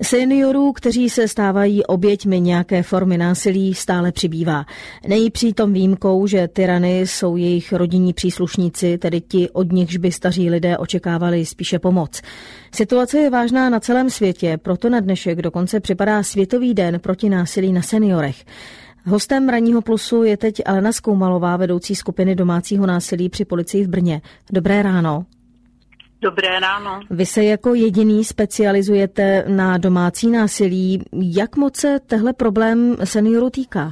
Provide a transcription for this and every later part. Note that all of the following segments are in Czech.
Seniorů, kteří se stávají oběťmi nějaké formy násilí, stále přibývá. Není přitom výjimkou, že tyrany jsou jejich rodinní příslušníci, tedy ti, od nichž by staří lidé očekávali spíše pomoc. Situace je vážná na celém světě, proto na dnešek dokonce připadá Světový den proti násilí na seniorech. Hostem Ranního plusu je teď Alena Skoumalová, vedoucí skupiny domácího násilí při policii v Brně. Dobré ráno. Dobré ráno. Vy se jako jediný specializujete na domácí násilí. Jak moc se tehle problém seniorů týká?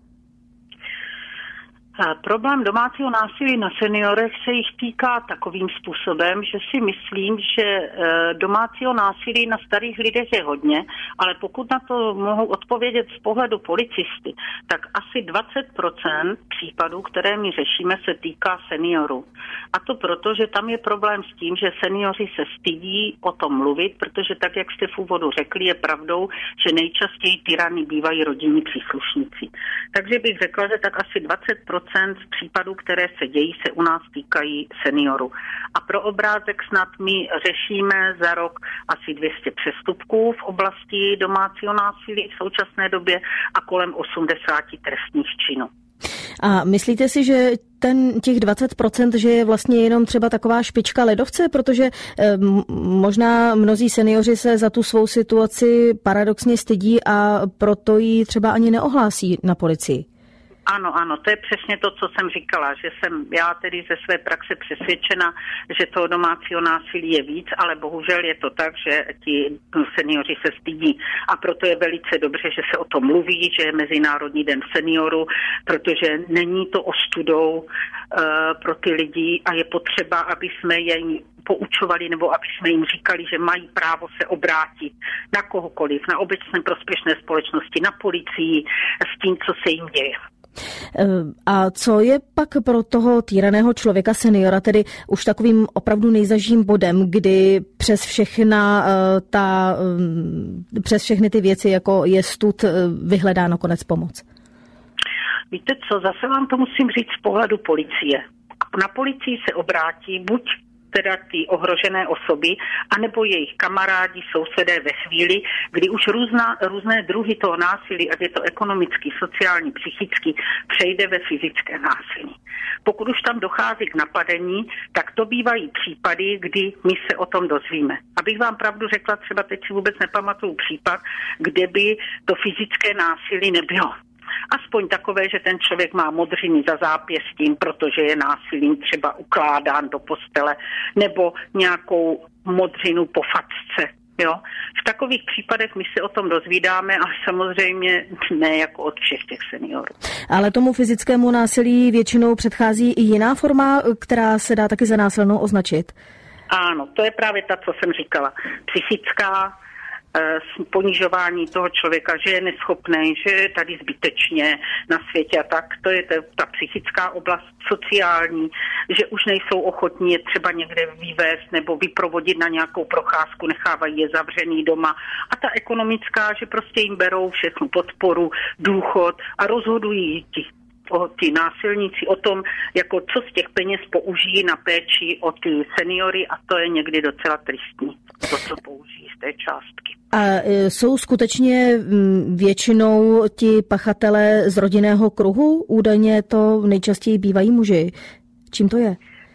Problém domácího násilí na seniorech se jich týká takovým způsobem, že si myslím, že domácího násilí na starých lidech je hodně, ale pokud na to mohu odpovědět z pohledu policisty, tak asi 20% případů, které my řešíme, se týká seniorů. A to proto, že tam je problém s tím, že seniori se stydí o tom mluvit, protože tak, jak jste v úvodu řekli, je pravdou, že nejčastěji tyrany bývají rodinní příslušníci. Takže bych řekla, že tak asi 20% z případů, které se dějí, se u nás týkají seniorů. A pro obrázek snad my řešíme za rok asi 200 přestupků v oblasti domácího násilí v současné době a kolem 80 trestních činů. A myslíte si, že těch 20%, že je vlastně jenom třeba taková špička ledovce, protože možná mnozí seniori se za tu svou situaci paradoxně stydí a proto ji třeba ani neohlásí na policii? Ano, to je přesně to, co jsem říkala, že jsem já tedy ze své praxe přesvědčena, že toho domácího násilí je víc, ale bohužel je to tak, že ti seniori se stydí a proto je velice dobře, že se o tom mluví, že je Mezinárodní den seniorů, protože není to ostudou pro ty lidi a je potřeba, aby jsme je poučovali nebo aby jsme jim říkali, že mají právo se obrátit na kohokoliv, na obecné prospěšné společnosti, na policii s tím, co se jim děje. A co je pak pro toho týraného člověka seniora tedy už takovým opravdu nejzažším bodem, kdy přes všechny ty věci, jako je stud, vyhledá nakonec pomoc? Víte co, zase vám to musím říct z pohledu policie. Na policii se obrátí buď teda ty ohrožené osoby, anebo jejich kamarádi, sousedé ve chvíli, kdy už různé druhy toho násilí, ať je to ekonomický, sociální, psychický, přejde ve fyzické násilí. Pokud už tam dochází k napadení, tak to bývají případy, kdy my se o tom dozvíme. Abych vám pravdu řekla, třeba teď si vůbec nepamatuju případ, kde by to fyzické násilí nebylo. Aspoň takové, že ten člověk má modřiny za zápěstím, protože je násilím třeba ukládán do postele, nebo nějakou modřinu po facce. Jo? V takových případech my se o tom dozvídáme, ale samozřejmě ne jako od všech těch seniorů. Ale tomu fyzickému násilí většinou předchází i jiná forma, která se dá taky za násilnou označit. Ano, to je právě ta, co jsem říkala. Psychická, ponižování toho člověka, že je neschopný, že je tady zbytečně na světě a tak. To je ta psychická oblast, sociální, že už nejsou ochotní je třeba někde vyvést nebo vyprovodit na nějakou procházku, nechávají je zavřený doma. A ta ekonomická, že prostě jim berou všechnu podporu, důchod a rozhodují ti násilníci o tom, jako co z těch peněz použijí na péči o ty seniory a to je někdy docela tristní, to, co použijí z té částky. A jsou skutečně většinou ti pachatelé z rodinného kruhu? Údajně to nejčastěji bývají muži. Čím to je?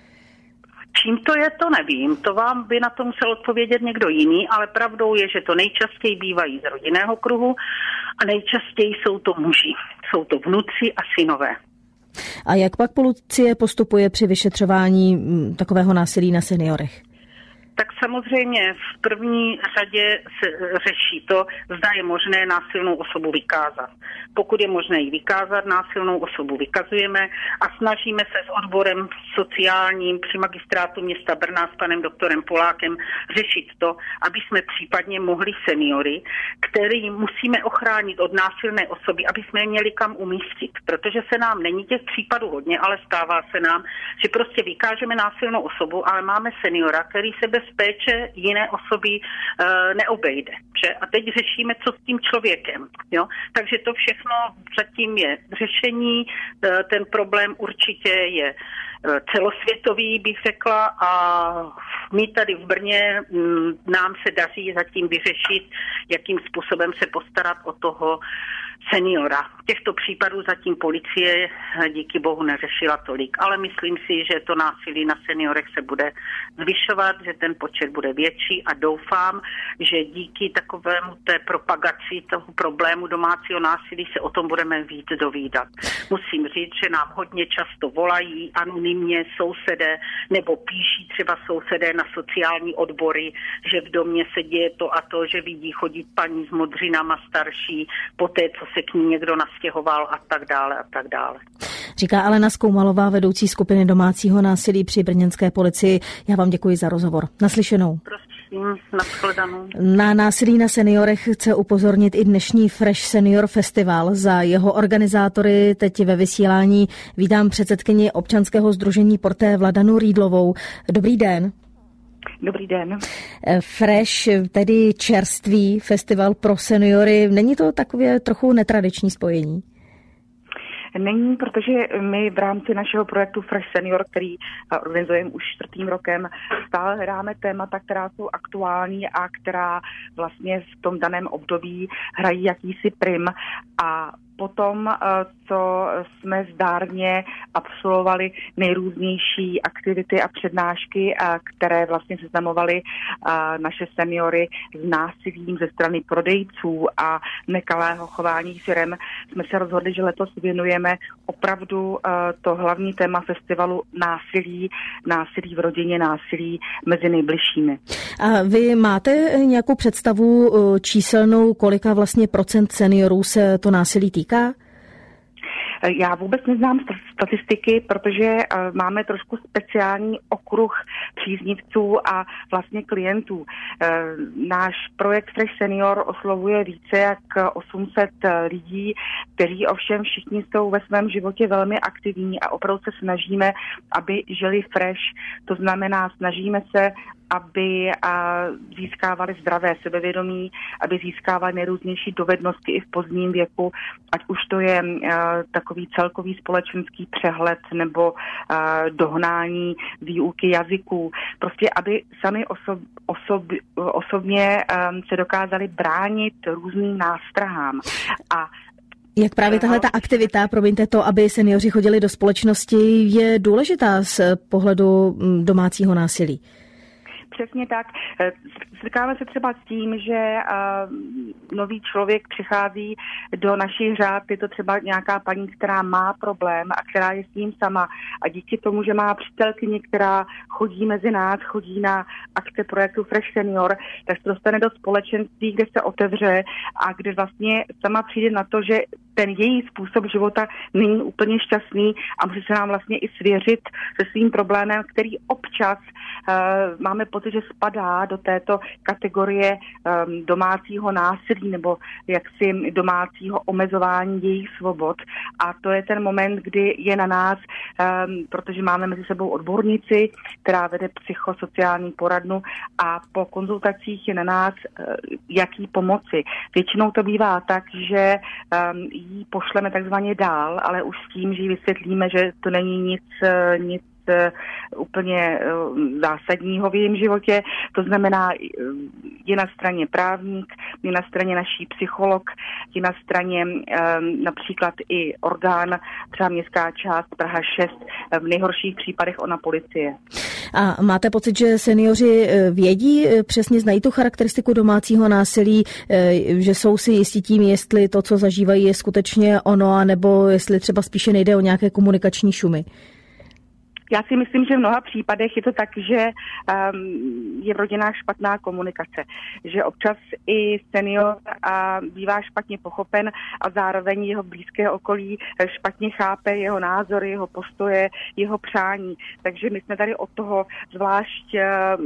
Čím to je, to nevím. To vám by na to musel odpovědět někdo jiný, ale pravdou je, že to nejčastěji bývají z rodinného kruhu a nejčastěji jsou to muži. Jsou to vnuci a synové. A jak pak policie postupuje při vyšetřování takového násilí na seniorech? Tak samozřejmě v první řadě se řeší to, zda je možné násilnou osobu vykázat. Pokud je možné ji vykázat, násilnou osobu vykazujeme a snažíme se s odborem sociálním při magistrátu města Brna s panem doktorem Polákem řešit to, aby jsme případně mohli seniory, který musíme ochránit od násilné osoby, aby jsme je měli kam umístit. Protože se nám není těch případů hodně, ale stává se nám, že prostě vykážeme násilnou osobu, ale máme seniora, který se bez péče jiné osoby neobejde. Že? A teď řešíme, co s tím člověkem. Jo? Takže to všechno zatím je řešení. Ten problém určitě celosvětový, bych řekla, a my tady v Brně nám se daří zatím vyřešit, jakým způsobem se postarat o toho seniora. Těchto případů zatím policie díky bohu neřešila tolik, ale myslím si, že to násilí na seniorech se bude zvyšovat, že ten počet bude větší a doufám, že díky takovému té propagaci toho problému domácího násilí se o tom budeme víc dovídat. Musím říct, že nám hodně často volají anonymně sousedé nebo píší třeba sousedé na sociální odbory, že v domě se děje to a to, že vidí chodit paní s modřinama starší, poté, co se k ní někdo nastěhoval a tak dále a tak dále. Říká Alena Skoumalová, vedoucí skupiny domácího násilí při brněnské policii. Já vám děkuji za rozhovor. Naslyšenou. Prosím, nashledanou. Na násilí na seniorech chce upozornit i dnešní Fresh Senior Festival. Za jeho organizátory teď ve vysílání vítám předsedkyni občanského sdružení Porté Vladanu Rýdlovou. Dobrý den. Dobrý den. Fresh, tedy čerstvý festival pro seniory. Není to takové trochu netradiční spojení? Není, protože my v rámci našeho projektu Fresh Senior, který organizujeme už 4. rokem, stále hledáme témata, která jsou aktuální a která vlastně v tom daném období hrají jakýsi prim. A potom, co jsme zdárně absolvovali nejrůznější aktivity a přednášky, které vlastně seznamovaly naše seniory s násilím ze strany prodejců a nekalého chování firem, jsme se rozhodli, že letos věnujeme opravdu to hlavní téma festivalu násilí v rodině, násilí mezi nejbližšími. A vy máte nějakou představu číselnou, kolika vlastně procent seniorů se to násilí týká? Já vůbec neznám statistiky, protože máme trošku speciální okruh příznivců a vlastně klientů. Náš projekt Fresh Senior oslovuje více jak 800 lidí, kteří ovšem všichni jsou ve svém životě velmi aktivní a opravdu se snažíme, aby žili fresh. To znamená, snažíme se, aby získávali zdravé sebevědomí, aby získávali nejrůznější dovednosti i v pozdním věku, ať už to je takový celkový společenský přehled nebo dohnání výuky jazyků. Prostě aby sami osobně se dokázali bránit různým nástrahám. A jak právě tahle ta aktivita, promiňte to, aby seniori chodili do společnosti, je důležitá z pohledu domácího násilí? Přesně tak. Setkáme se třeba s tím, že nový člověk přichází do našich řád, je to třeba nějaká paní, která má problém a která je s ním sama. A díky tomu, že má přítelkyni, která chodí mezi nás, chodí na akce projektu Fresh Senior, tak se dostane do společenství, kde se otevře a kde vlastně sama přijde na to, že ten její způsob života není úplně šťastný a může se nám vlastně i svěřit se svým problémem, který občas máme pocit, že spadá do této kategorie domácího násilí nebo jaksi domácího omezování jejich svobod. A to je ten moment, kdy je na nás, protože máme mezi sebou odbornici, která vede psychosociální poradnu a po konzultacích je na nás, jak jí pomoci. Většinou to bývá tak, že jí pošleme takzvaně dál, ale už s tím, že jí vysvětlíme, že to není nic úplně zásadního v jejím životě. To znamená, je na straně právník, je na straně naší psycholog, je na straně například i orgán, třeba městská část Praha 6, v nejhorších případech ona policie. A máte pocit, že seniori vědí, přesně znají tu charakteristiku domácího násilí, že jsou si jistí tím, jestli to, co zažívají, je skutečně ono, anebo jestli třeba spíše nejde o nějaké komunikační šumy? Já si myslím, že v mnoha případech je to tak, že je v rodinách špatná komunikace, že občas i senior bývá špatně pochopen a zároveň jeho blízké okolí špatně chápe jeho názory, jeho postoje, jeho přání. Takže my jsme tady od toho, zvlášť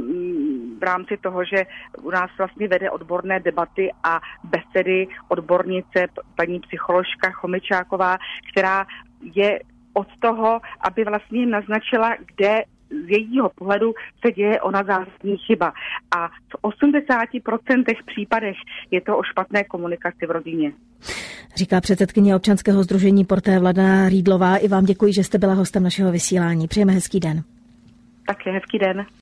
v rámci toho, že u nás vlastně vede odborné debaty a besedy odbornice, paní psycholožka Chomečáková, která je od toho, aby vlastně naznačila, kde z jejího pohledu se děje ona zásadní chyba. A v 80% případech je to o špatné komunikaci v rodině. Říká předsedkyně občanského sdružení Porté Vladana Rýdlová. I vám děkuji, že jste byla hostem našeho vysílání. Přejeme hezký den. Také hezký den.